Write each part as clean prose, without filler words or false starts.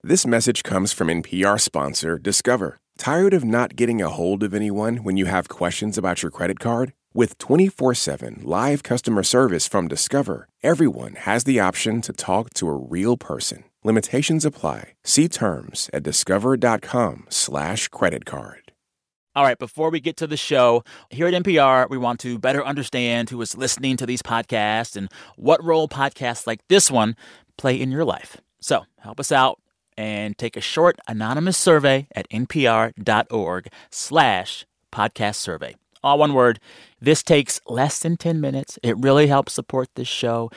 This message comes from NPR sponsor Discover. Tired of not getting a hold of anyone when you have questions about your credit card? With 24/7 live customer service from Discover, everyone has the option to talk to a real person. Limitations apply. See terms at discover.com/creditcard. All right, before we get to the show, here at NPR, we want to better understand who is listening to these podcasts and what role podcasts like this one play in your life. So help us out and take a short anonymous survey at npr.org/podcast survey. All one word. This takes less than 10 minutes. It really helps support this show.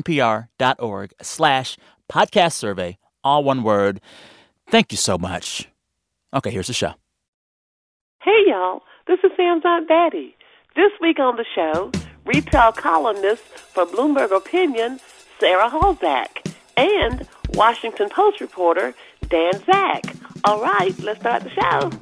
npr.org/podcast survey. All one word. Thank you so much. Okay, here's the show. Hey, y'all. This is Sam's Aunt Betty. This week on the show, retail columnist for Bloomberg Opinion, Sarah Halzack, and Washington Post reporter, Dan Zak. All right, let's start the show.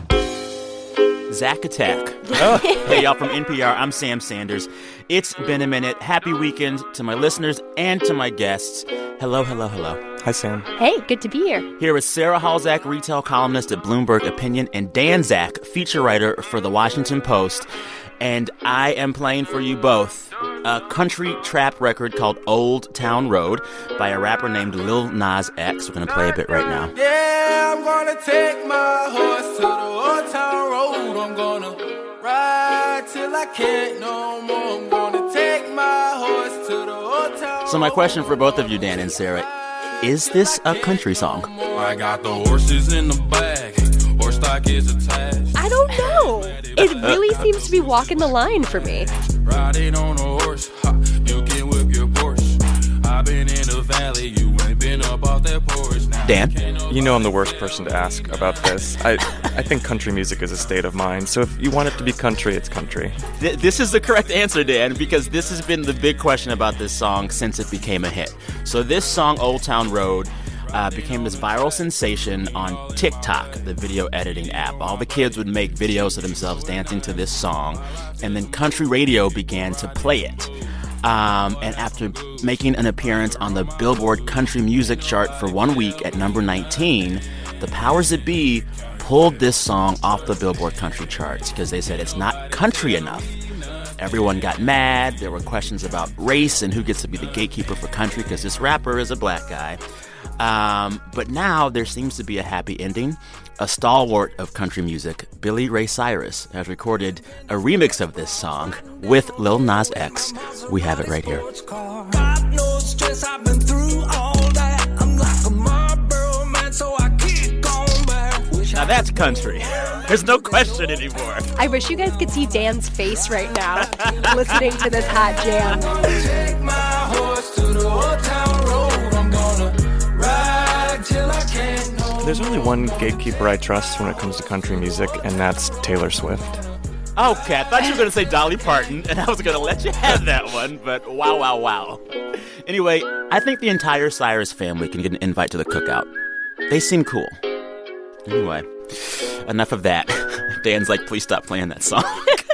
Zach Attack. Hey, y'all, from NPR, I'm Sam Sanders. It's been a minute. Happy weekend to my listeners and to my guests. Hello, hello, hello. Hi, Sam. Hey, good to be here. Here is Sarah Halzack, retail columnist at Bloomberg Opinion, and Dan Zak, feature writer for The Washington Post. And I am playing for you both a country trap record called Old Town Road by a rapper named Lil Nas X. We're going to play a bit right now. Yeah, I'm going to take my horse to the Old Town Road. I'm going to ride till I can't no more. I'm going to take my horse to the Old Town Road. So my question for both of you, Dan and Sarah, is this a country song? I got the horses in the bag. Horse stock is attached. I don't know. It really seems to be walking the line for me. Riding on a horse, you can whip your Porsche. I've been in the valley, you ain't been up off that porch. Now Dan? You know I'm the worst person to ask about this. I think country music is a state of mind, so if you want it to be country, it's country. This is the correct answer, Dan, because this has been the big question about this song since it became a hit. So this song, Old Town Road, became this viral sensation on TikTok, the video editing app. All the kids would make videos of themselves dancing to this song, and then country radio began to play it. And after making an appearance on the Billboard Country Music Chart for 1 week at number 19, the powers that be pulled this song off the Billboard Country charts because they said it's not country enough. Everyone got mad. There were questions about race and who gets to be the gatekeeper for country because this rapper is a black guy. But now there seems to be a happy ending. A stalwart of country music, Billy Ray Cyrus, has recorded a remix of this song with Lil Nas X. We have it right here. Got no stress, I've been through all that. I'm like a Marlboro man, so I keep going back. Now that's country. There's no question anymore. I wish you guys could see Dan's face right now listening to this hot jam. Take my horse to the Old Town Road. I'm gonna ride till I can't no more. There's only one gatekeeper I trust when it comes to country music, and that's Taylor Swift. Okay, I thought you were going to say Dolly Parton, and I was going to let you have that one, but wow, wow, wow. Anyway, I think the entire Cyrus family can get an invite to the cookout. They seem cool. Anyway, enough of that. Dan's like, please stop playing that song.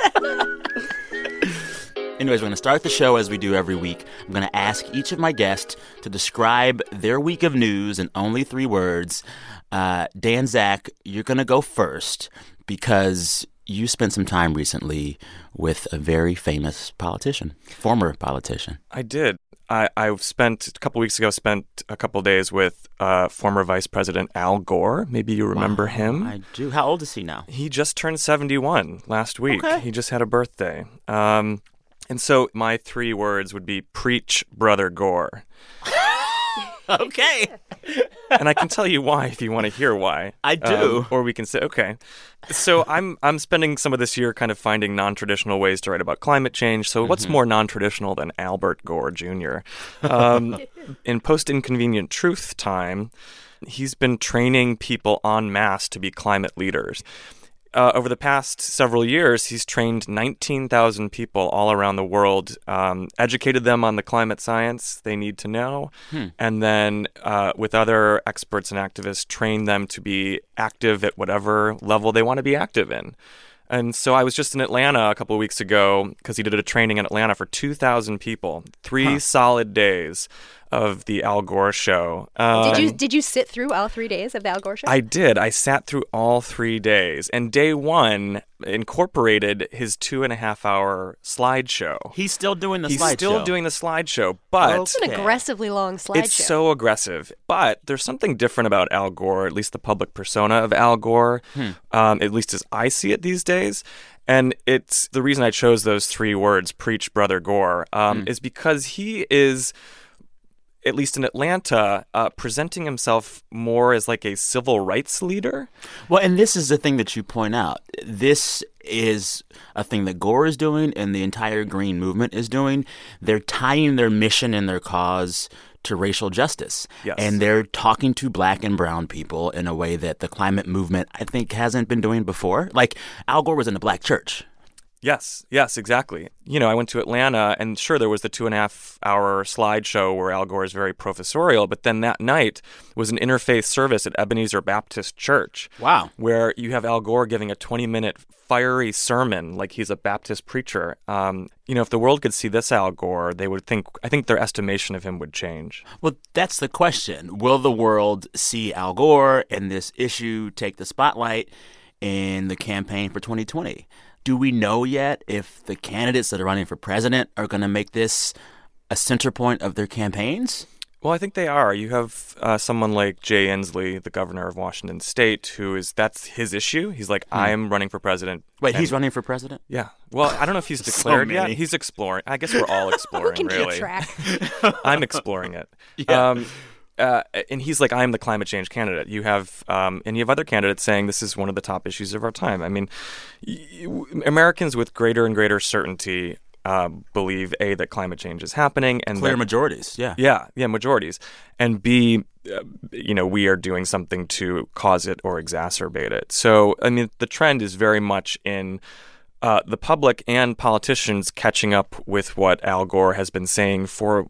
Anyways, we're going to start the show as we do every week. I'm going to ask each of my guests to describe their week of news in only 3 words. Dan Zak, you're going to go first because you spent some time recently with a very famous politician, former politician. I did. I spent a couple weeks ago a couple days with former Vice President Al Gore. Maybe you remember him. I do. How old is he now? He just turned 71 last week. Okay. He just had a birthday. And so my 3 words would be preach, Brother Gore. Okay. And I can tell you why if you want to hear why. I do. Or we can say, okay. So I'm spending some of this year kind of finding non-traditional ways to write about climate change. So what's more non-traditional than Albert Gore Jr.? In post-inconvenient truth time, he's been training people en masse to be climate leaders. Over the past several years, he's trained 19,000 people all around the world, educated them on the climate science they need to know, and then with other experts and activists, trained them to be active at whatever level they want to be active in. And so I was just in Atlanta a couple of weeks ago because he did a training in Atlanta for 2,000 people, 3 solid days of the Al Gore show. Did you sit through all 3 days of the Al Gore show? I did. I sat through all 3 days. And day one incorporated his 2.5-hour slideshow. He's still doing the slideshow. He's still doing the slideshow, but... It's an aggressively long slideshow. It's so aggressive. But there's something different about Al Gore, at least the public persona of Al Gore, at least as I see it these days. And it's the reason I chose those 3 words, preach, Brother Gore, is because he is, at least in Atlanta, presenting himself more as like a civil rights leader. Well, and this is the thing that you point out. This is a thing that Gore is doing and the entire Green movement is doing. They're tying their mission and their cause to racial justice. Yes. And they're talking to black and brown people in a way that the climate movement, I think, hasn't been doing before. Like, Al Gore was in a black church. Yes, exactly. You know, I went to Atlanta, and sure, there was the 2.5-hour slideshow where Al Gore is very professorial, but then that night was an interfaith service at Ebenezer Baptist Church. Wow. Where you have Al Gore giving a 20-minute fiery sermon like he's a Baptist preacher. You know, if the world could see this Al Gore, I think their estimation of him would change. Well, that's the question. Will the world see Al Gore and this issue take the spotlight in the campaign for 2020? Do we know yet if the candidates that are running for president are going to make this a center point of their campaigns? Well, I think they are. You have someone like Jay Inslee, the governor of Washington State, that's his issue. He's like, I'm running for president. Wait, he's running for president? Yeah. Well, I don't know if he's declared yet. He's exploring. I guess we're all exploring, really. Keep track. I'm exploring it. Yeah. And he's like, I'm the climate change candidate. You have other candidates saying this is one of the top issues of our time. I mean, Americans with greater and greater certainty believe, A, that climate change is happening. And clear majorities, yeah. Yeah, majorities. And B, we are doing something to cause it or exacerbate it. So, I mean, the trend is very much in the public and politicians catching up with what Al Gore has been saying for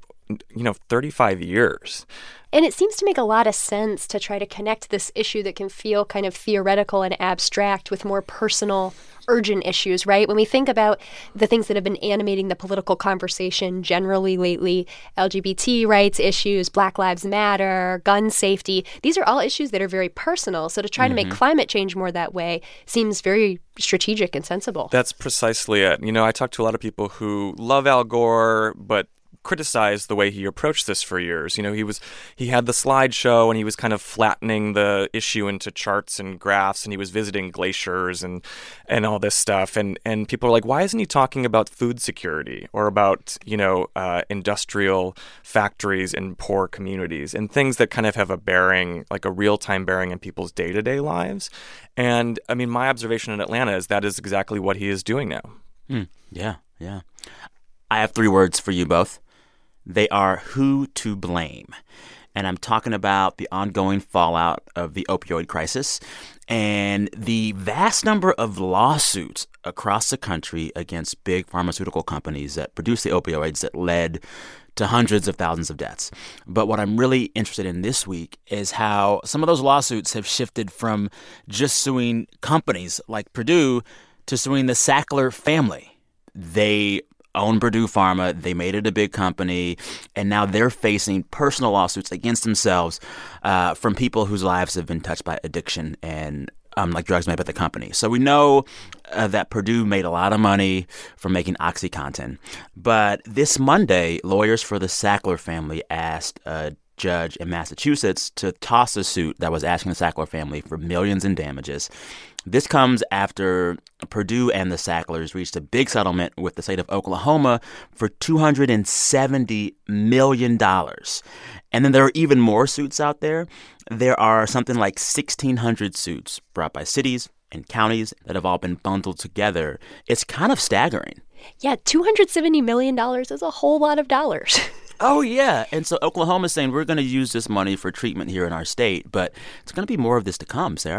35 years. And it seems to make a lot of sense to try to connect this issue that can feel kind of theoretical and abstract with more personal, urgent issues, right? When we think about the things that have been animating the political conversation generally lately, LGBT rights issues, Black Lives Matter, gun safety, these are all issues that are very personal. So to try to make climate change more that way seems very strategic and sensible. That's precisely it. You know, I talk to a lot of people who love Al Gore, but criticized the way he approached this for years. You know, he had the slideshow and he was kind of flattening the issue into charts and graphs, and he was visiting glaciers and all this stuff. And people are like, why isn't he talking about food security or about, industrial factories in poor communities and things that kind of have a bearing, like a real-time bearing in people's day-to-day lives? And I mean, my observation in Atlanta is that is exactly what he is doing now. Yeah. I have 3 words for you both. They are who to blame. And I'm talking about the ongoing fallout of the opioid crisis and the vast number of lawsuits across the country against big pharmaceutical companies that produce the opioids that led to hundreds of thousands of deaths. But what I'm really interested in this week is how some of those lawsuits have shifted from just suing companies like Purdue to suing the Sackler family. They own Purdue Pharma. They made it a big company, and now they're facing personal lawsuits against themselves from people whose lives have been touched by addiction and like drugs made by the company. So we know that Purdue made a lot of money from making OxyContin. But this Monday, lawyers for the Sackler family asked a judge in Massachusetts to toss a suit that was asking the Sackler family for millions in damages. This comes after Purdue and the Sacklers reached a big settlement with the state of Oklahoma for $270 million. And then there are even more suits out there. There are something like 1,600 suits brought by cities and counties that have all been bundled together. It's kind of staggering. Yeah, $270 million is a whole lot of dollars. Oh, yeah. And so Oklahoma's saying we're going to use this money for treatment here in our state, but it's going to be more of this to come, Sarah.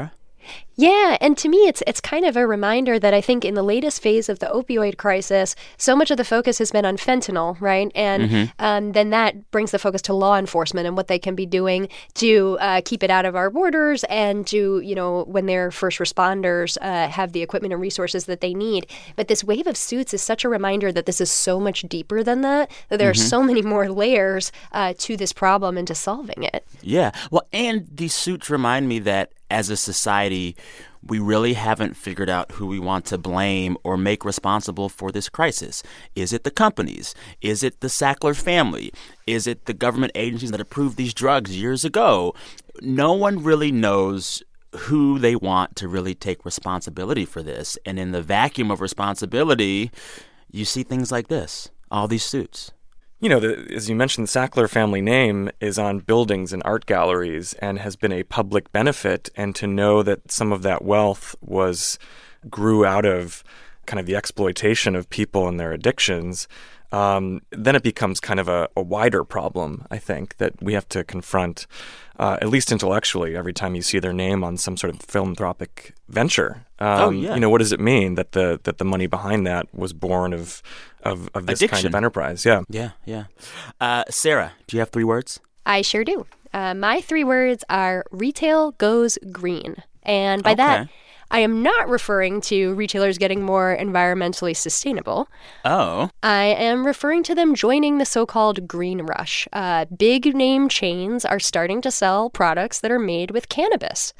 Yeah, and to me, it's kind of a reminder that I think in the latest phase of the opioid crisis, so much of the focus has been on fentanyl, right? And then that brings the focus to law enforcement and what they can be doing to keep it out of our borders and to, when their first responders have the equipment and resources that they need. But this wave of suits is such a reminder that this is so much deeper than that there are so many more layers to this problem and to solving it. Yeah. Well, and these suits remind me that as a society, we really haven't figured out who we want to blame or make responsible for this crisis. Is it the companies? Is it the Sackler family? Is it the government agencies that approved these drugs years ago? No one really knows who they want to really take responsibility for this. And in the vacuum of responsibility, you see things like this, all these suits. As you mentioned, the Sackler family name is on buildings and art galleries and has been a public benefit. And to know that some of that wealth grew out of kind of the exploitation of people and their addictions, then it becomes kind of a wider problem, I think, that we have to confront, at least intellectually, every time you see their name on some sort of philanthropic venture. What does it mean that the money behind that was born of this addiction. Kind of enterprise? Yeah. Yeah. Sarah, do you have 3 words? I sure do. My 3 words are retail goes green. And by that, I am not referring to retailers getting more environmentally sustainable. Oh. I am referring to them joining the so-called green rush. Big name chains are starting to sell products that are made with cannabis.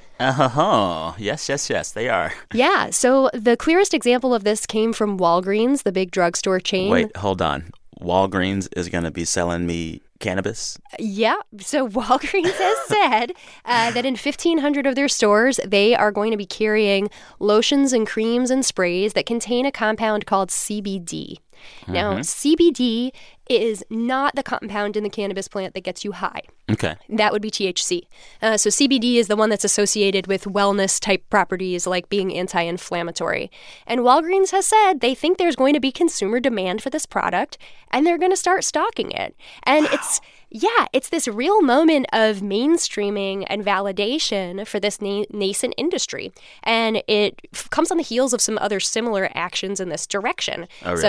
Yes, they are. Yeah, so the clearest example of this came from Walgreens, the big drugstore chain. Wait, hold on. Walgreens is going to be selling me cannabis? Yeah. So Walgreens has said that in 1,500 of their stores, they are going to be carrying lotions and creams and sprays that contain a compound called CBD. Now, CBD is not the compound in the cannabis plant that gets you high. Okay. That would be THC. So CBD is the one that's associated with wellness-type properties like being anti-inflammatory. And Walgreens has said they think there's going to be consumer demand for this product, and they're going to start stocking it. And it's this real moment of mainstreaming and validation for this nascent industry. And it comes on the heels of some other similar actions in this direction. Oh, really?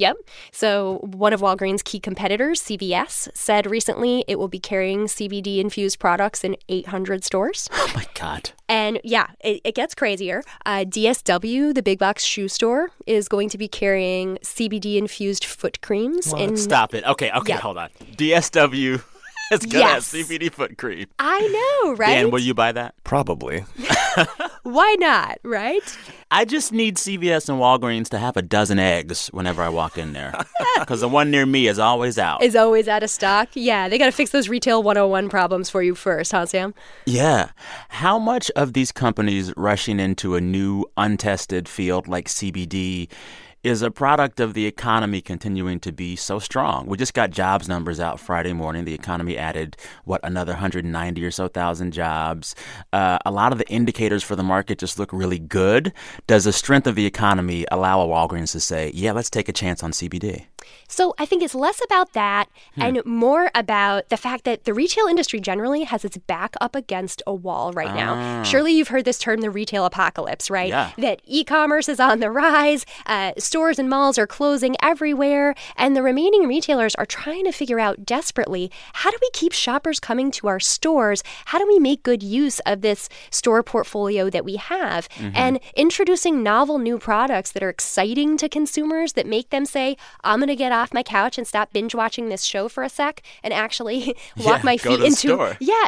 So one of Walgreens' key competitors, CVS, said recently it will be carrying CBD-infused products in 800 stores. Oh, my God. And it gets crazier. DSW, the big box shoe store, is going to be carrying CBD-infused foot creams. Stop it. Okay, hold on. DSW is going to have CBD foot cream. I know, right? Dan, will you buy that? Probably. Why not, right? I just need CVS and Walgreens to have a dozen eggs whenever I walk in there. Because the one near me is always out. Is always out of stock? Yeah, they got to fix those retail 101 problems for you first, huh, Sam? Yeah. How much of these companies rushing into a new, untested field like CBD is a product of the economy continuing to be so strong? We just got jobs numbers out Friday morning. The economy added, another 190 or so thousand jobs. A lot of the indicators for the market just look really good. Does the strength of the economy allow a Walgreens to say, yeah, let's take a chance on CBD? So I think it's less about that and more about the fact that the retail industry generally has its back up against a wall right now. Surely you've heard this term, the retail apocalypse, right? Yeah. That e-commerce is on the rise, stores and malls are closing everywhere, and the remaining retailers are trying to figure out desperately, how do we keep shoppers coming to our stores? How do we make good use of this store portfolio that we have? And introducing novel new products that are exciting to consumers that make them say, I'm going to get off my couch and stop binge watching this show for a sec and actually walk my feet into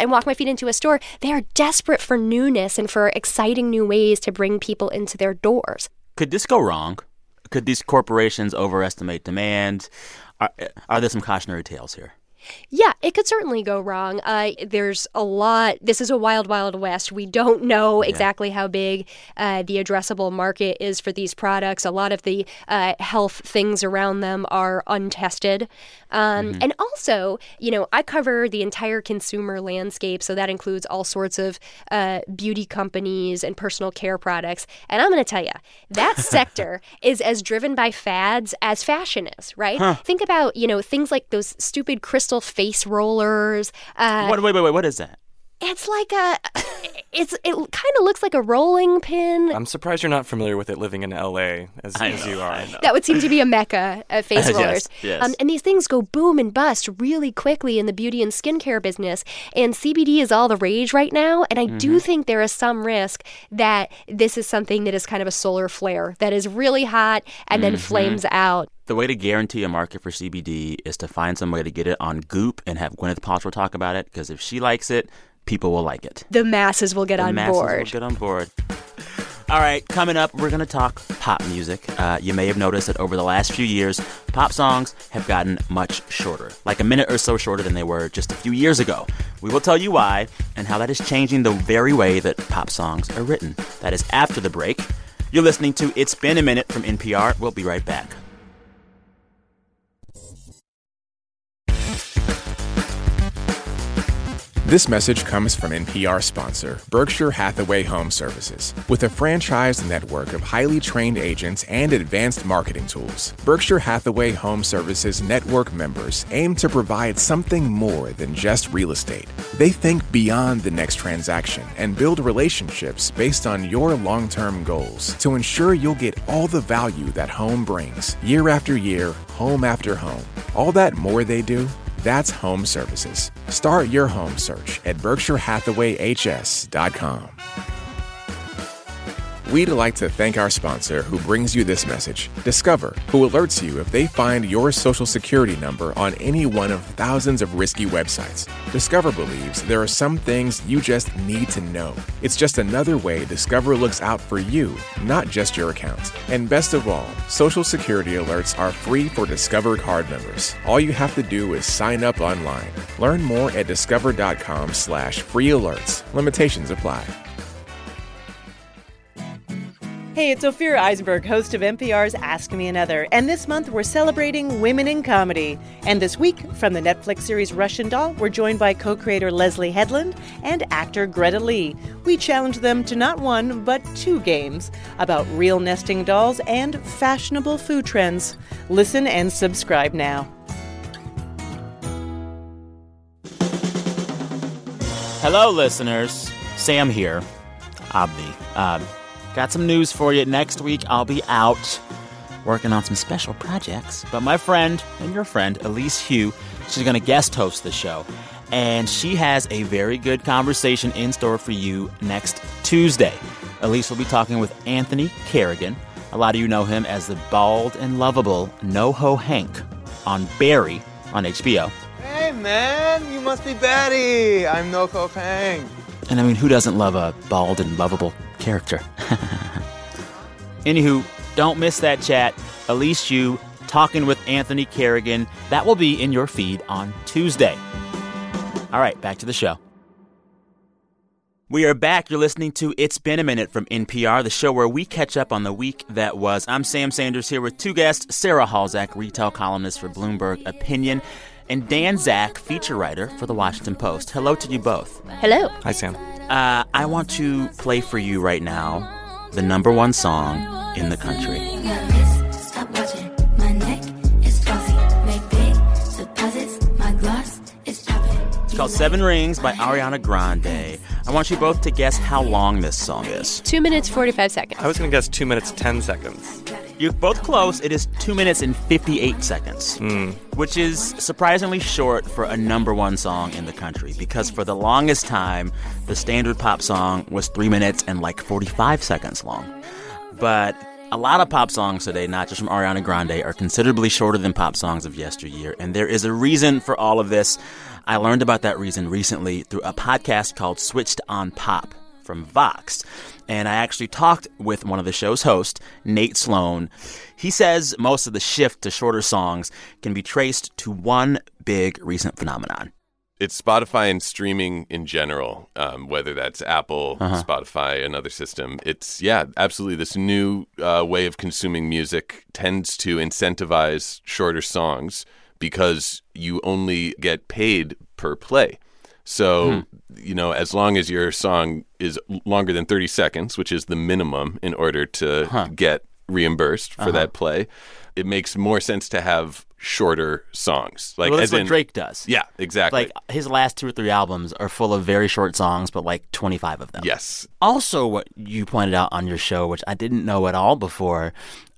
a store. They are desperate for newness and for exciting new ways to bring people into their doors. Could this go wrong? Could these corporations overestimate demand? Are there some cautionary tales here? Yeah, it could certainly go wrong. There's a lot. This is a wild, wild west. We don't know exactly how big the addressable market is for these products. A lot of the health things around them are untested. And also, I cover the entire consumer landscape. So that includes all sorts of beauty companies and personal care products. And I'm going to tell you, that sector is as driven by fads as fashion is, right? Think about, things like those stupid crystal face rollers. Wait, what is that? It's like it kind of looks like a rolling pin. I'm surprised you're not familiar with it living in L.A. as you are. That would seem to be a mecca at face rollers. Yes. And these things go boom and bust really quickly in the beauty and skincare business. And CBD is all the rage right now. And I do think there is some risk that this is something that is kind of a solar flare that is really hot and then flames out. The way to guarantee a market for CBD is to find some way to get it on Goop and have Gwyneth Paltrow talk about it, because if she likes it, people will like it. The masses will get on board. The masses will get on board. All right, coming up, we're going to talk pop music. You may have noticed that over the last few years, pop songs have gotten much shorter, like a minute or so shorter than they were just a few years ago. We will tell you why and how that is changing the very way that pop songs are written. That is after the break. You're listening to It's Been a Minute from NPR. We'll be right back. This message comes from NPR sponsor, Berkshire Hathaway Home Services. With a franchised network of highly trained agents and advanced marketing tools, Berkshire Hathaway Home Services network members aim to provide something more than just real estate. They think beyond the next transaction and build relationships based on your long-term goals to ensure you'll get all the value that home brings, year after year, home after home. All that more they do, that's home services. Start your home search at BerkshireHathawayHS.com. We'd like to thank our sponsor who brings you this message, Discover, who alerts you if they find your social security number on any one of thousands of risky websites. Discover believes there are some things you just need to know. It's just another way Discover looks out for you, not just your account. And best of all, social security alerts are free for Discover card members. All you have to do is sign up online. Learn more at discover.com/free alerts. Limitations apply. Hey, it's Ophira Eisenberg, host of NPR's Ask Me Another. And this month, we're celebrating women in comedy. And this week, from the Netflix series Russian Doll, we're joined by co-creator Leslie Headland and actor Greta Lee. We challenge them to not one, but two games about real nesting dolls and fashionable food trends. Listen and subscribe now. Hello, listeners. Sam here. Abdi. Got some news for you. Next week, I'll be out working on some special projects. But my friend, and your friend, Elise Hu, she's going to guest host the show. And she has a very good conversation in store for you next Tuesday. Elise will be talking with Anthony Carrigan. A lot of you know him as the bald and lovable NoHo Hank on Barry on HBO. Hey, man, you must be Betty. I'm NoHo Hank. And I mean, who doesn't love a bald and lovable character? Anywho, don't miss that chat. Elise Hu talking with Anthony Carrigan. That will be in your feed on Tuesday. All right, back to the show. We are back. You're listening to It's Been a Minute from NPR, the show where we catch up on the week that was. I'm Sam Sanders here with two guests, Sarah Halzack, retail columnist for Bloomberg Opinion, and Dan Zak, feature writer for The Washington Post. Hello to you both. Hello. Hi, Sam. I want to play for you right now the number one song in the country. It's called Seven Rings by Ariana Grande. I want you both to guess how long this song is. 2 minutes, 45 seconds. I was going to guess 2 minutes, 10 seconds. You're both close. It is 2 minutes and 58 seconds, which is surprisingly short for a number one song in the country, because for the longest time, the standard pop song was 3 minutes and like 45 seconds long. But a lot of pop songs today, not just from Ariana Grande, are considerably shorter than pop songs of yesteryear. And there is a reason for all of this. I learned about that reason recently through a podcast called Switched on Pop from Vox. And I actually talked with one of the show's hosts, Nate Sloan. He says most of the shift to shorter songs can be traced to one big recent phenomenon. It's Spotify and streaming in general, whether that's Apple, Spotify, another system. It's, absolutely. This new way of consuming music tends to incentivize shorter songs because you only get paid per play. So, as long as your song is longer than 30 seconds, which is the minimum in order to get reimbursed for that play, it makes more sense to have shorter songs. Like, well, that's as what in, Drake does. Yeah, exactly. Like, his last 2 or 3 albums are full of very short songs, but like 25 of them. Yes. Also, what you pointed out on your show, which I didn't know at all before,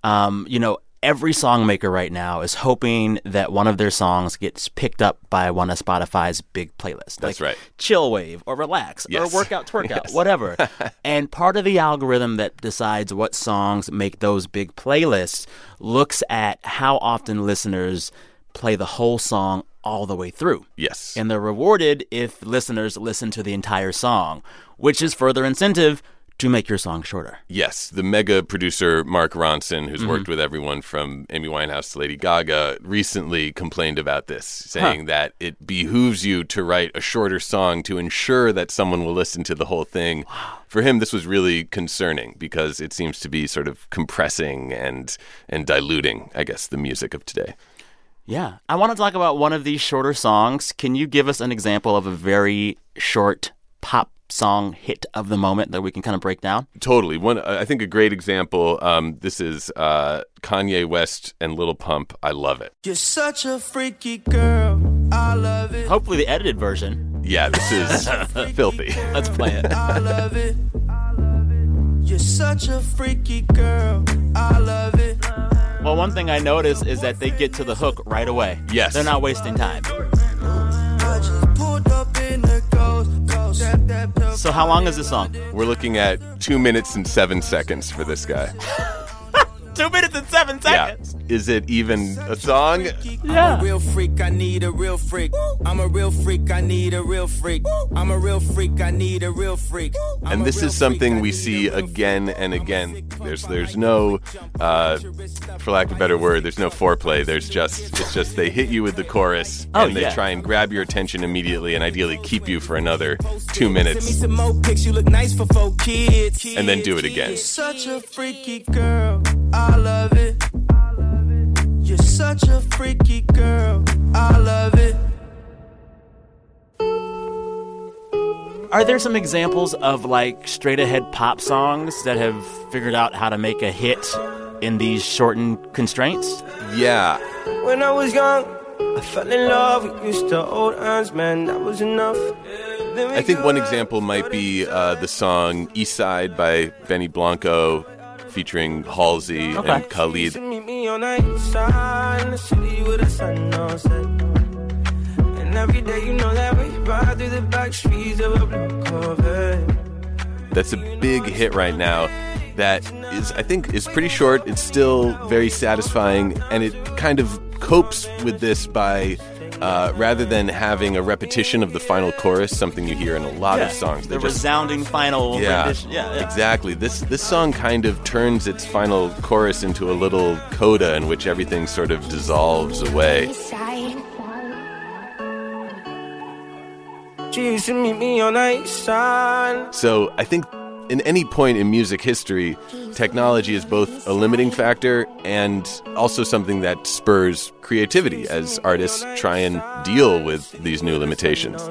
every songmaker right now is hoping that one of their songs gets picked up by one of Spotify's big playlists. That's right. Chill Wave or Relax or Workout Twerk Out, whatever. And part of the algorithm that decides what songs make those big playlists looks at how often listeners play the whole song all the way through. Yes. And they're rewarded if listeners listen to the entire song, which is further incentive to make your song shorter. Yes. The mega producer Mark Ronson, who's worked with everyone from Amy Winehouse to Lady Gaga, recently complained about this, saying that it behooves you to write a shorter song to ensure that someone will listen to the whole thing. Wow. For him, this was really concerning because it seems to be sort of compressing and diluting, I guess, the music of today. Yeah. I want to talk about one of these shorter songs. Can you give us an example of a very short pop song hit of the moment that we can kind of break down? Totally. I think a great example, this is Kanye West and Lil Pump, I Love It. You're such a freaky girl, I love it. Hopefully the edited version. Yeah, this is filthy. Let's play it. I love it. You're such a freaky girl, I love it. Well, one thing I noticed is that they get to the hook right away. Yes. They're not wasting time. I just pulled up in the ghost. So how long is this song? We're looking at 2 minutes and 7 seconds for this guy. 2 minutes and 7 seconds. Yeah. Is it even a song? Yeah. I'm a real freak, I need a real freak. I'm a real freak, I need a real freak. I'm a real freak, I need a real freak. And this is something we see again and again. There's no, for lack of a better word, there's no foreplay. It's just they hit you with the chorus and they try and grab your attention immediately and ideally keep you for another 2 minutes. And then do it again. You're such a freaky girl, I love it. You're such a freaky girl, I love it. Are there some examples of like straight ahead pop songs that have figured out how to make a hit in these shortened constraints? Yeah. When I was young, I fell in love with used to old hands, man, that was enough. I think one example might be the song East Side by Benny Blanco featuring Halsey and Khalid. Meet me on the east side in the city with the sun on set. And every day you know that we ride through the back streets of a blue Corvette. That's a big hit right now that I think is pretty short. It's still very satisfying, and it kind of copes with this by rather than having a repetition of the final chorus, something you hear in a lot of songs. The resounding final rendition. Yeah, exactly. This song kind of turns its final chorus into a little coda in which everything sort of dissolves away. She used to meet me on the east side. So I think in any point in music history, technology is both a limiting factor and also something that spurs creativity as artists try and deal with these new limitations.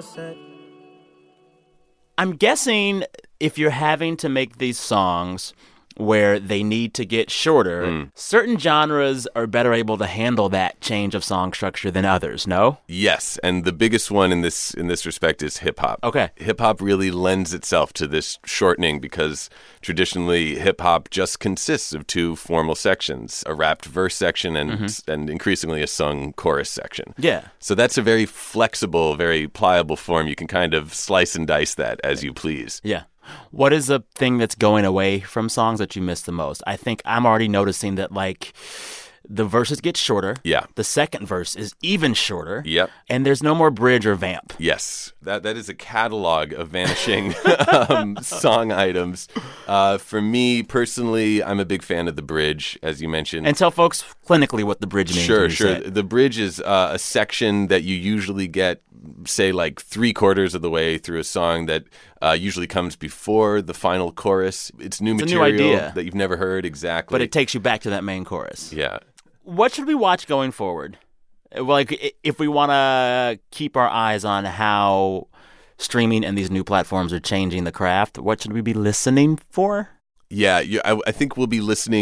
I'm guessing if you're having to make these songs where they need to get shorter, certain genres are better able to handle that change of song structure than others, no? Yes, and the biggest one in this respect is hip-hop. Okay. Hip-hop really lends itself to this shortening because traditionally hip-hop just consists of 2 formal sections, a rapped verse section and increasingly a sung chorus section. Yeah. So that's a very flexible, very pliable form. You can kind of slice and dice that as you please. Yeah. What is the thing that's going away from songs that you miss the most? I think I'm already noticing that, like, the verses get shorter. Yeah. The second verse is even shorter. Yep. And there's no more bridge or vamp. Yes. That is a catalog of vanishing song items. For me, personally, I'm a big fan of the bridge, as you mentioned. And tell folks clinically what the bridge means. Sure. The bridge is a section that you usually get, say, like 3/4 of the way through a song that usually comes before the final chorus. It's new material that you've never heard exactly. But it takes you back to that main chorus. Yeah. What should we watch going forward? Like, if we want to keep our eyes on how streaming and these new platforms are changing the craft, what should we be listening for? Yeah, I think we'll be listening.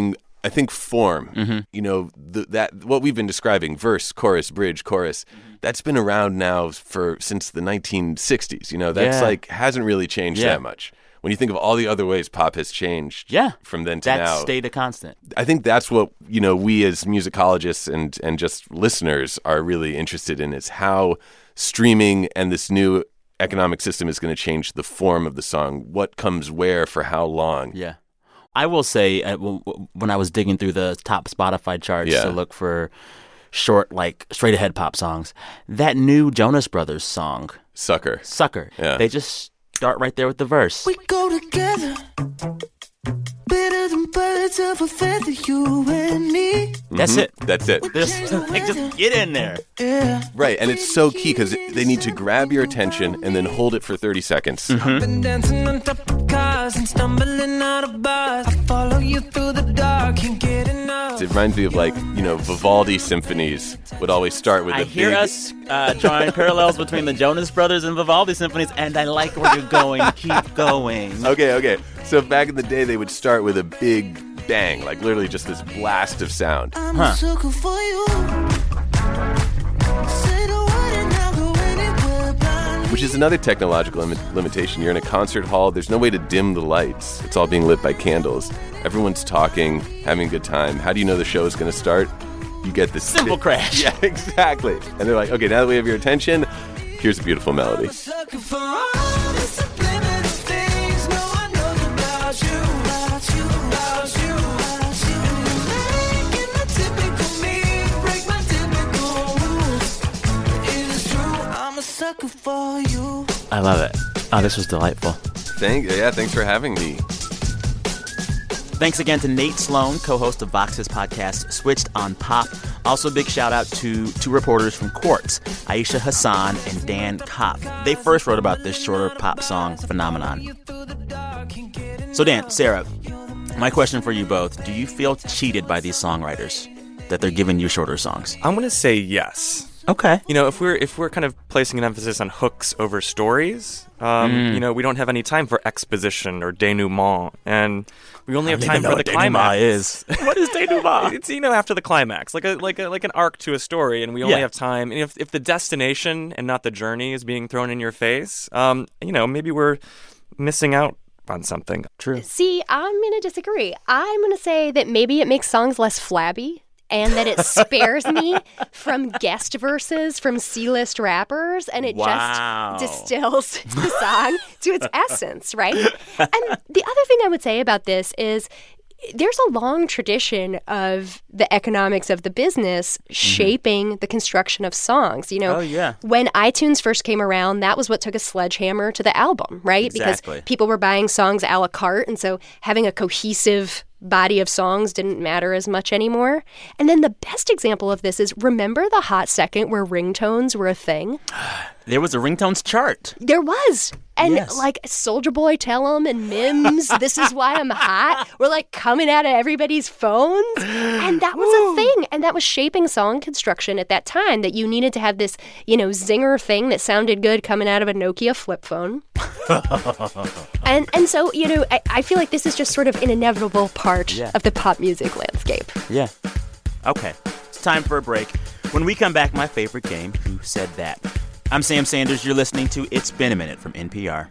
I think form, you know, that what we've been describing, verse, chorus, bridge, chorus, that's been around now since the 1960s. You know, that's hasn't really changed that much. When you think of all the other ways pop has changed from then to now. That's stayed a constant. I think that's what, you know, we as musicologists and just listeners are really interested in, is how streaming and this new economic system is going to change the form of the song. What comes where for how long. Yeah. I will say, when I was digging through the top Spotify charts to look for short, like, straight-ahead pop songs, that new Jonas Brothers song, Sucker. They just start right there with the verse. We go together, better than birds of a feather, you and me. That's it. That's it. Just get in there. Yeah. Right, and it's so key because they need to grab your attention and then hold it for 30 seconds. Been dancing on top of cars and stumbling out of bars. I follow you through the dark, can't get enough. It reminds me of, like, you know, Vivaldi symphonies would always start with I hear us drawing parallels between the Jonas Brothers and Vivaldi symphonies, and I like where you're going. Keep going. Okay. So back in the day, they would start with a big bang, like literally just this blast of sound. I'm a sucker for you. Say the word and I'll go anywhere blind. Which is another technological limitation. You're in a concert hall. There's no way to dim the lights. It's all being lit by candles. Everyone's talking, having a good time. How do you know the show is going to start? You get this Cymbal crash. Yeah, exactly. And they're like, okay, now that we have your attention, here's a beautiful melody. Looking for all the subliminal things. No one knows about you, about you, about you, about you. Making the typical me, break my typical rules. It is true, I'm a sucker for you. I love it. Oh, this was delightful. Thanks for having me. Thanks again to Nate Sloan, co-host of Vox's podcast, Switched on Pop. Also, big shout-out to two reporters from Quartz, Aisha Hassan and Dan Kopp. They first wrote about this shorter pop song phenomenon. So, Dan, Sarah, my question for you both, do you feel cheated by these songwriters, that they're giving you shorter songs? I'm going to say yes. Okay. You know, if we're kind of placing an emphasis on hooks over stories, you know, we don't have any time for exposition or denouement, and we only have time for the climax. Is. What is denouement? It's, you know, after the climax, like an arc to a story, and we only have time. And if the destination and not the journey is being thrown in your face, you know, maybe we're missing out on something. True. See, I'm going to disagree. I'm going to say that maybe it makes songs less flabby, and that it spares me from guest verses from C-list rappers, and it just distills the song to its essence, right? And the other thing I would say about this is there's a long tradition of the economics of the business shaping the construction of songs. You know, when iTunes first came around, that was what took a sledgehammer to the album, right? Exactly. Because people were buying songs a la carte, and so having a cohesive body of songs didn't matter as much anymore. And then the best example of this is, remember the hot second where ringtones were a thing? There was a ringtones chart. There was. And like Soulja Boy Tell 'em and Mims, This Is Why I'm Hot, were like coming out of everybody's phones. And that was a thing. And that was shaping song construction at that time, that you needed to have this, you know, zinger thing that sounded good coming out of a Nokia flip phone. and so, you know, I feel like this is just sort of an inevitable part of the pop music landscape. Yeah. Okay. It's time for a break. When we come back, my favorite game, Who Said That? I'm Sam Sanders. You're listening to It's Been a Minute from NPR.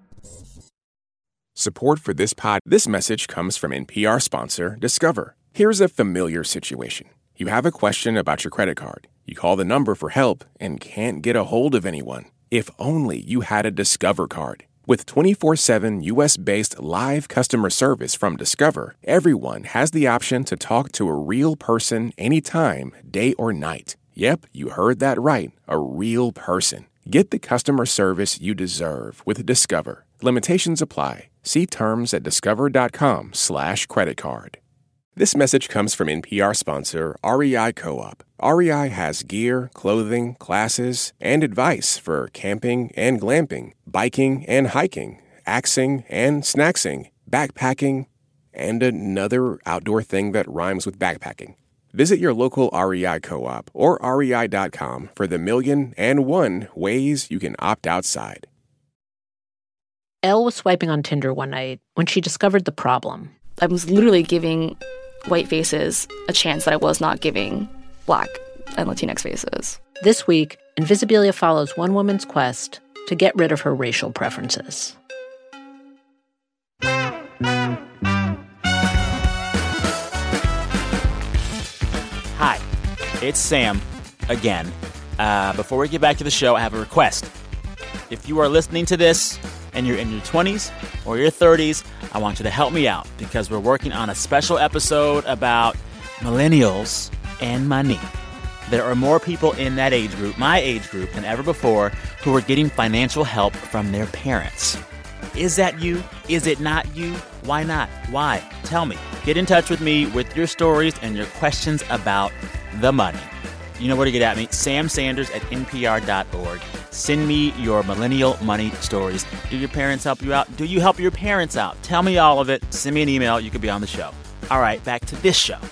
Support for this message comes from NPR sponsor Discover. Here's a familiar situation. You have a question about your credit card. You call the number for help and can't get a hold of anyone. If only you had a Discover card. With 24/7 U.S.-based live customer service from Discover, everyone has the option to talk to a real person anytime, day or night. Yep, you heard that right, a real person. Get the customer service you deserve with Discover. Limitations apply. See terms at discover.com/creditcard. This message comes from NPR sponsor REI Co-op. REI has gear, clothing, classes, and advice for camping and glamping, biking and hiking, axing and snacksing, backpacking, and another outdoor thing that rhymes with backpacking. Visit your local REI Co-op or rei.com for the 1,000,001 ways you can opt outside. Elle was swiping on Tinder one night when she discovered the problem. I was literally giving white faces a chance that I was not giving Black and Latinx faces. This week, Invisibilia follows one woman's quest to get rid of her racial preferences. Hi, it's Sam again. Before we get back to the show, I have a request. If you are listening to this and you're in your 20s or your 30s, I want you to help me out because we're working on a special episode about millennials and money. There are more people in that age group, my age group, than ever before who are getting financial help from their parents. Is that you? Is it not you? Why not? Why? Tell me. Get in touch with me with your stories and your questions about the money. You know where to get at me. samsanders@npr.org. Send me your millennial money stories. Do your parents help you out? Do you help your parents out? Tell me all of it. Send me an email. You could be on the show. All right, back to this show.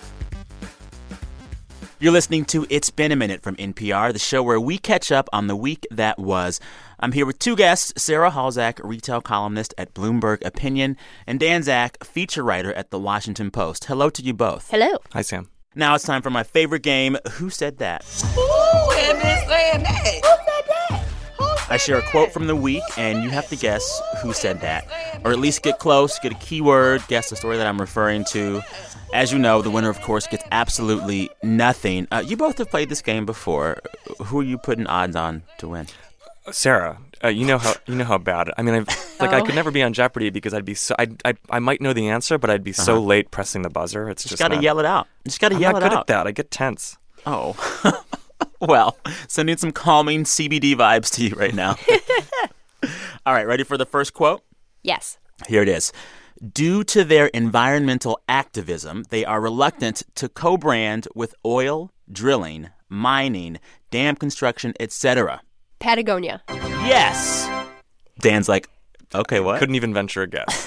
You're listening to It's Been a Minute from NPR, the show where we catch up on the week that was. I'm here with two guests, Sarah Halzack, retail columnist at Bloomberg Opinion, and Dan Zak, feature writer at The Washington Post. Hello to you both. Hello. Hi, Sam. Now it's time for my favorite game, Who Said That? Who had been saying that? Who said that? I share a quote from the week, and you have to guess who said that. Or at least get close, get a keyword, guess the story that I'm referring to. As you know, the winner, of course, gets absolutely nothing. You both have played this game before. Who are you putting odds on to win? Sarah, you know how bad. I mean, I could never be on Jeopardy because I'd be so. I might know the answer, but I'd be so late pressing the buzzer. It's just got to yell it out. Just got to yell it out. I'm not good at that. I get tense. Oh. Well, sending some calming CBD vibes to you right now. All right, ready for the first quote? Yes. Here it is. Due to their environmental activism, they are reluctant to co-brand with oil, drilling, mining, dam construction, etc. Patagonia. Yes. Dan's like, okay, what? Couldn't even venture a guess.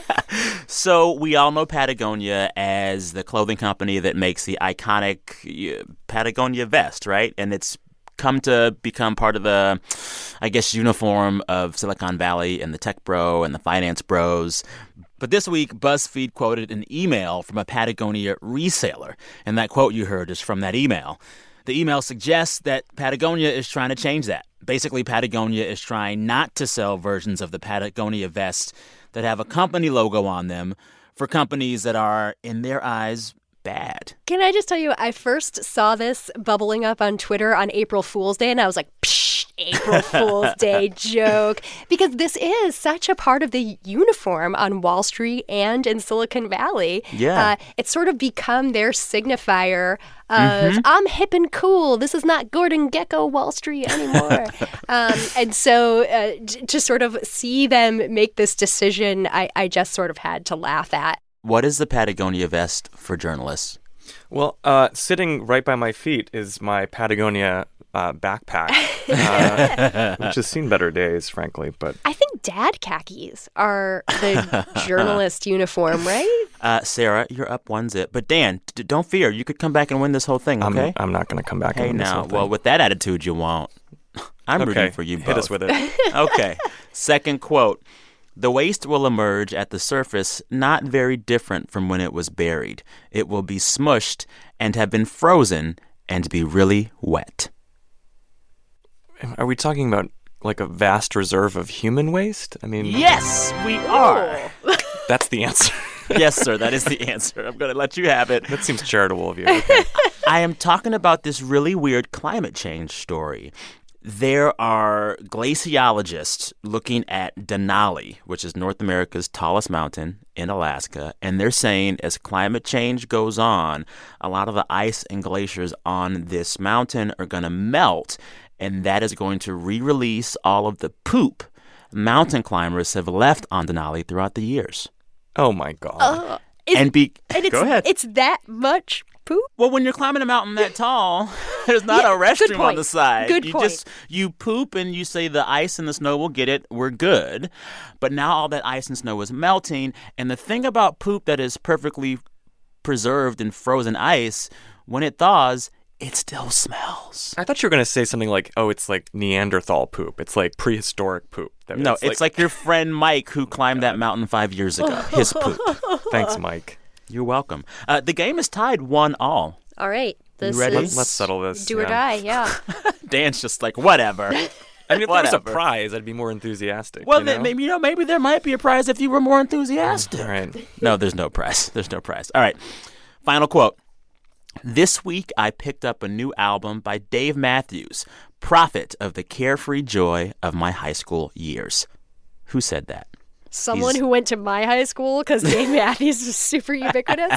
So we all know Patagonia as the clothing company that makes the iconic Patagonia vest, right? And it's come to become part of the, I guess, uniform of Silicon Valley and the tech bro and the finance bros. But this week, BuzzFeed quoted an email from a Patagonia reseller. And that quote you heard is from that email. The email suggests that Patagonia is trying to change that. Basically, Patagonia is trying not to sell versions of the Patagonia vest that have a company logo on them for companies that are, in their eyes, bad. Can I just tell you, I first saw this bubbling up on Twitter on April Fool's Day, and I was like, psh, April Fool's Day joke. Because this is such a part of the uniform on Wall Street and in Silicon Valley. Yeah. It's sort of become their signifier of, I'm hip and cool. This is not Gordon Gekko Wall Street anymore. And so to sort of see them make this decision, I just sort of had to laugh at. What is the Patagonia vest for journalists? Well, sitting right by my feet is my Patagonia backpack, which has seen better days, frankly. But I think dad khakis are the journalist uniform, right? Sarah, you're up 1-0. But Dan, don't fear. You could come back and win this whole thing, okay? I'm not going to come back and win this whole thing. Well, with that attitude, you won't. I'm rooting for you both. Hit us with it. Okay. Second quote. The waste will emerge at the surface not very different from when it was buried. It will be smushed and have been frozen and be really wet. Are we talking about like a vast reserve of human waste? I mean, yes, we are. That's the answer. Yes, sir, that is the answer. I'm going to let you have it. That seems charitable of you. Okay. I am talking about this really weird climate change story. There are glaciologists looking at Denali, which is North America's tallest mountain in Alaska, and they're saying as climate change goes on, a lot of the ice and glaciers on this mountain are going to melt, and that is going to re-release all of the poop mountain climbers have left on Denali throughout the years. Oh, my God. Go ahead. It's that much poop? Well, when you're climbing a mountain that tall, there's not a restroom on the side. Good point. You poop and you say the ice and the snow will get it. We're good. But now all that ice and snow is melting. And the thing about poop that is perfectly preserved in frozen ice, when it thaws, it still smells. I thought you were going to say something like, oh, it's like Neanderthal poop. It's like prehistoric poop. No, it's like your friend Mike who climbed that mountain 5 years ago. His poop. Thanks, Mike. You're welcome. The game is tied 1-1. All right. This ready? is Let's settle this. do or die, yeah. Dan's just like, whatever. I mean, if there was a Whatever. prize, I'd be more enthusiastic. Well, you know? then, maybe there might be a prize if you were more enthusiastic. All right. No, there's no prize. There's no prize. All right. Final quote. This week, I picked up a new album by Dave Matthews, prophet of the carefree joy of my high school years. Who said that? Someone who went to my high school because Dave Matthews was super ubiquitous.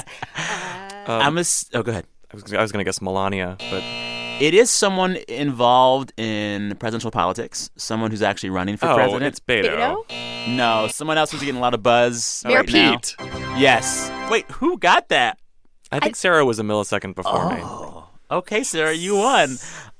Go ahead. I was going to guess Melania, but It is someone involved in presidential politics, someone who's actually running for president. It's Beto. No, someone else who's getting a lot of buzz Mayor right now. Pete. Yes. Wait, who got that? I think Sarah was a millisecond before me. Okay, Sarah, you won.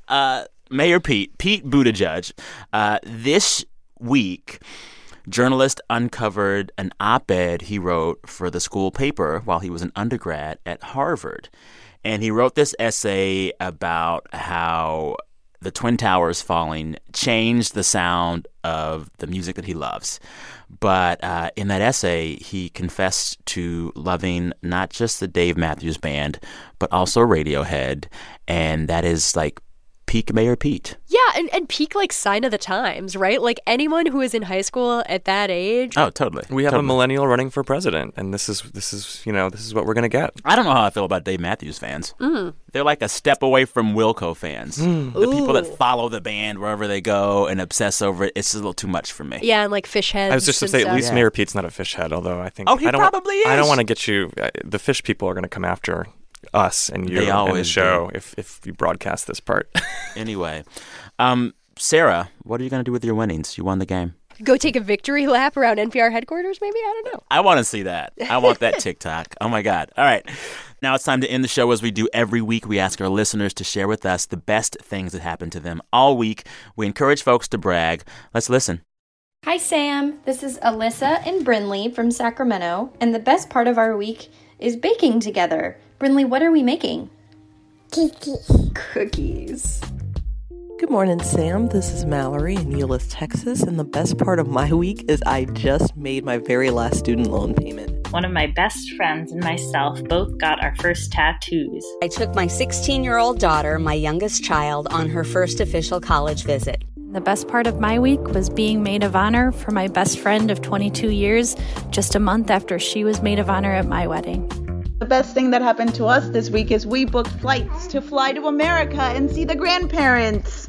Mayor Pete Buttigieg. This week, journalist uncovered an op-ed he wrote for the school paper while he was an undergrad at Harvard. And he wrote this essay about how the Twin Towers falling changed the sound of the music that he loves. But in that essay, he confessed to loving not just the Dave Matthews Band, but also Radiohead. And that is like peak Mayor Pete. Yeah, and peak like sign of the times, right? Like anyone who is in high school at that age. Oh, totally. We have a millennial running for president, and this is what we're gonna get. I don't know how I feel about Dave Matthews fans. They're like a step away from Wilco fans. The people that follow the band wherever they go and obsess over it. It's a little too much for me. Yeah, and like fish heads. I was just to and say, stuff. at least Mayor Pete's not a fish head, although I think he I don't, probably is. I don't want to get you. The fish people are going to come after us and you They and the always show if you broadcast this part. Anyway, Sarah, what are you going to do with your winnings? You won the game. Go take a victory lap around NPR headquarters, maybe? I don't know. I want to see that. I want that TikTok. Oh, my God. All right. Now it's time to end the show as we do every week. We ask our listeners to share with us the best things that happened to them all week. We encourage folks to brag. Let's listen. Hi, Sam. This is Alyssa and Brinley from Sacramento, and the best part of our week is baking together. Brinley, what are we making? Cookies. Good morning, Sam. This is Mallory in Euless, Texas, and the best part of my week is I just made my very last student loan payment. One of my best friends and myself both got our first tattoos. I took my 16-year-old daughter, my youngest child, on her first official college visit. The best part of my week was being maid of honor for my best friend of 22 years, just a month after she was maid of honor at my wedding. The best thing that happened to us this week is we booked flights to fly to America and see the grandparents.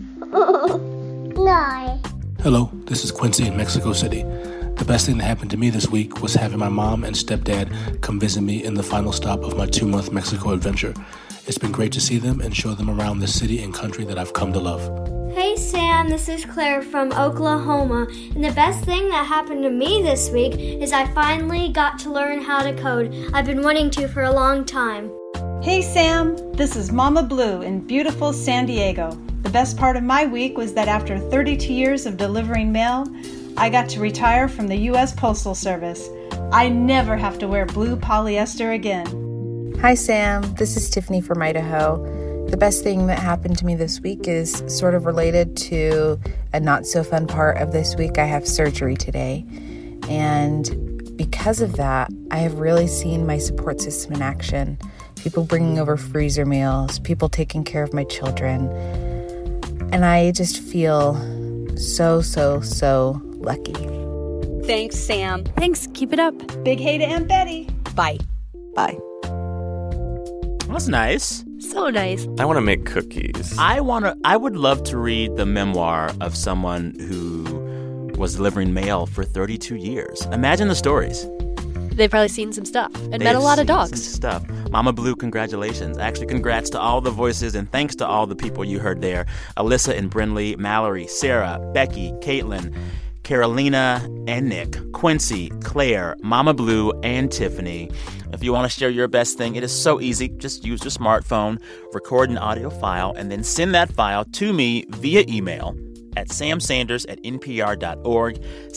Hello, this is Quincy in Mexico City. The best thing that happened to me this week was having my mom and stepdad come visit me in the final stop of my 2-month Mexico adventure. It's been great to see them and show them around the city and country that I've come to love. Hey Sam, this is Claire from Oklahoma, and the best thing that happened to me this week is I finally got to learn how to code. I've been wanting to for a long time. Hey Sam, this is Mama Blue in beautiful San Diego. The best part of my week was that after 32 years of delivering mail, I got to retire from the U.S. Postal Service. I never have to wear blue polyester again. Hi Sam, this is Tiffany from Idaho. The best thing that happened to me this week is sort of related to a not so fun part of this week. I have surgery today. And because of that, I have really seen my support system in action. People bringing over freezer meals, people taking care of my children. And I just feel so lucky. Thanks, Sam. Thanks. Keep it up. Big hey to Aunt Betty. Bye. Bye. That's nice. So nice. I want to make cookies. I would love to read the memoir of someone who was delivering mail for 32 years. Imagine the stories. They've probably seen some stuff and met a lot of dogs. Some stuff. Mama Blue, congratulations. Actually, congrats to all the voices and thanks to all the people you heard there. Alyssa and Brinley, Mallory, Sarah, Becky, Caitlin, Carolina, and Nick, Quincy, Claire, Mama Blue, and Tiffany. If you want to share your best thing, it is so easy. Just use your smartphone, record an audio file, and then send that file to me via email at samsanders@npr.org,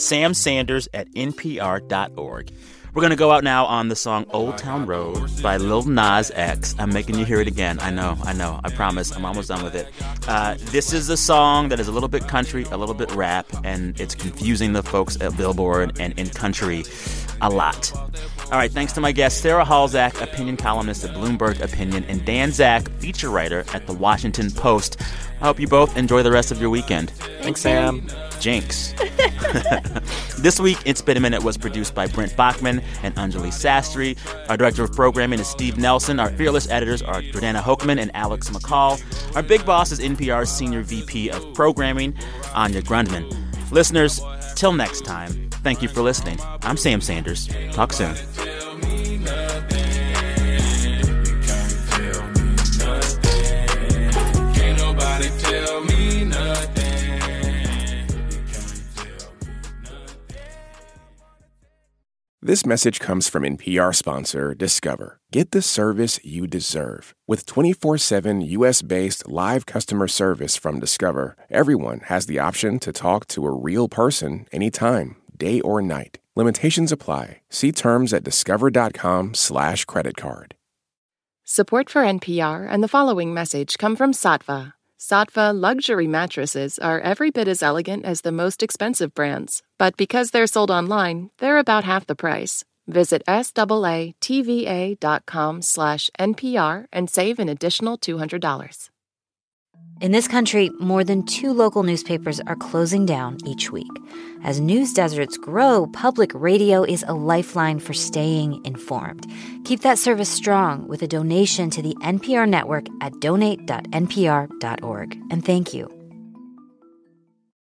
samsanders@npr.org. We're going to go out now on the song Old Town Road by Lil Nas X. I'm making you hear it again. I know. I promise. I'm almost done with it. This is a song that is a little bit country, a little bit rap, and it's confusing the folks at Billboard and in country a lot. All right, thanks to my guests, Sarah Halzack, opinion columnist at Bloomberg Opinion, and Dan Zak, feature writer at The Washington Post. I hope you both enjoy the rest of your weekend. Thanks, Sam. Jinx. This week, It's Been a Minute was produced by Brent Bachman and Anjali Sastry. Our director of programming is Steve Nelson. Our fearless editors are Jordana Hochman and Alex McCall. Our big boss is NPR's senior VP of programming, Anya Grundman. Listeners, till next time, thank you for listening. I'm Sam Sanders. Talk soon. This message comes from NPR sponsor Discover. Get the service you deserve. With 24/7 U.S.-based live customer service from Discover, everyone has the option to talk to a real person anytime, day or night. Limitations apply. See terms at discover.com/creditcard. Support for NPR and the following message come from Saatva. Saatva luxury mattresses are every bit as elegant as the most expensive brands, but because they're sold online, they're about half the price. Visit SAATVA.com/NPR and save an additional $200. In this country, more than 2 local newspapers are closing down each week. As news deserts grow, public radio is a lifeline for staying informed. Keep that service strong with a donation to the NPR network at donate.npr.org. And thank you.